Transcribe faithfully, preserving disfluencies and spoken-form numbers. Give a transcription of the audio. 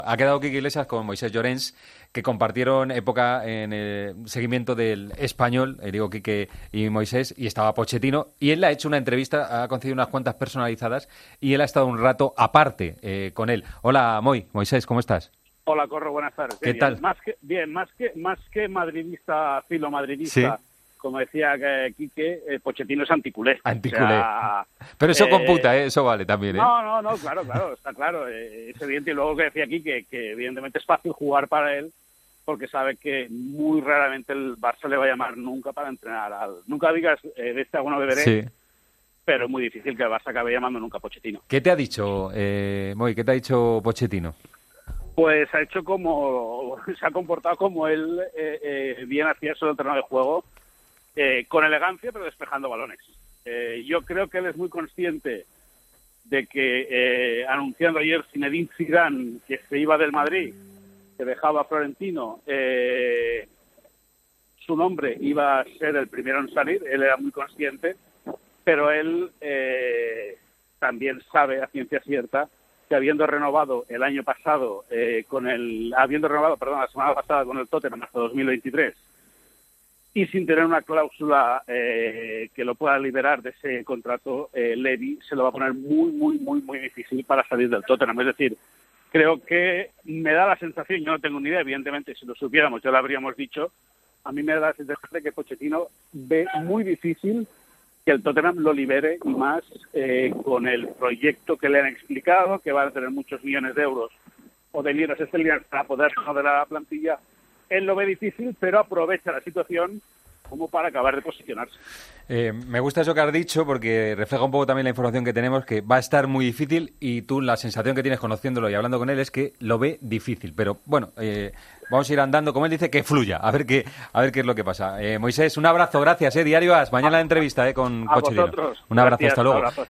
Ha quedado Quique Iglesias con Moisés Llorens, que compartieron época en el seguimiento del Español, eh, digo Quique y Moisés, y estaba Pochettino, y él le ha hecho una entrevista, ha concedido unas cuantas personalizadas, y él ha estado un rato aparte eh, con él. Hola, Moy, Moisés, ¿cómo estás? Hola, Corro, buenas tardes. ¿Qué bien, tal? Más que, bien, más que, más que madridista, filo madridista, Sí. como decía eh, Quique, eh, Pochettino es anticulé. Anticulé. O sea, Pero eso eh, computa, ¿eh? Eso vale también, ¿eh? No, no, no, claro, claro, está claro. Eh, es evidente, y luego que decía aquí que, que evidentemente es fácil jugar para él, porque sabe que muy raramente el Barça le va a llamar nunca para entrenar al... Nunca digas, eh, de este alguno beberé, Sí. pero es muy difícil que el Barça acabe llamando nunca a Pochettino. ¿Qué te ha dicho, eh, Moy, qué te ha dicho Pochettino? Pues ha hecho como... se ha comportado como él eh, eh, bien hacía eso del terreno de juego, eh, con elegancia, pero despejando balones. Eh, yo creo que él es muy consciente de que, eh, anunciando ayer Zinedine Zidane que se iba del Madrid, que dejaba a Florentino, eh, su nombre iba a ser el primero en salir. Él era muy consciente, pero él eh, también sabe a ciencia cierta que habiendo renovado el año pasado eh, con el habiendo renovado, perdón, la semana pasada con el Tottenham hasta dos mil veintitrés, y sin tener una cláusula eh, que lo pueda liberar de ese contrato, eh, Levy se lo va a poner muy, muy, muy, muy difícil para salir del Tottenham. Es decir, creo que me da la sensación, yo no tengo ni idea, evidentemente, si lo supiéramos ya lo habríamos dicho, a mí me da la sensación de que Pochettino ve muy difícil que el Tottenham lo libere, y más eh, con el proyecto que le han explicado, que van a tener muchos millones de euros o de libras esterlinas para poder joder a la plantilla. Él lo ve difícil, pero aprovecha la situación como para acabar de posicionarse. Eh, me gusta eso que has dicho porque refleja un poco también la información que tenemos, que va a estar muy difícil, y tú la sensación que tienes conociéndolo y hablando con él es que lo ve difícil. Pero bueno, eh, vamos a ir andando, como él dice, que fluya, a ver qué, a ver qué es lo que pasa. Eh, Moisés, un abrazo, gracias, eh, Diario As. Mañana la entrevista eh, con A Pochettino. vosotros. Un abrazo, Gracias, hasta luego. un abrazo.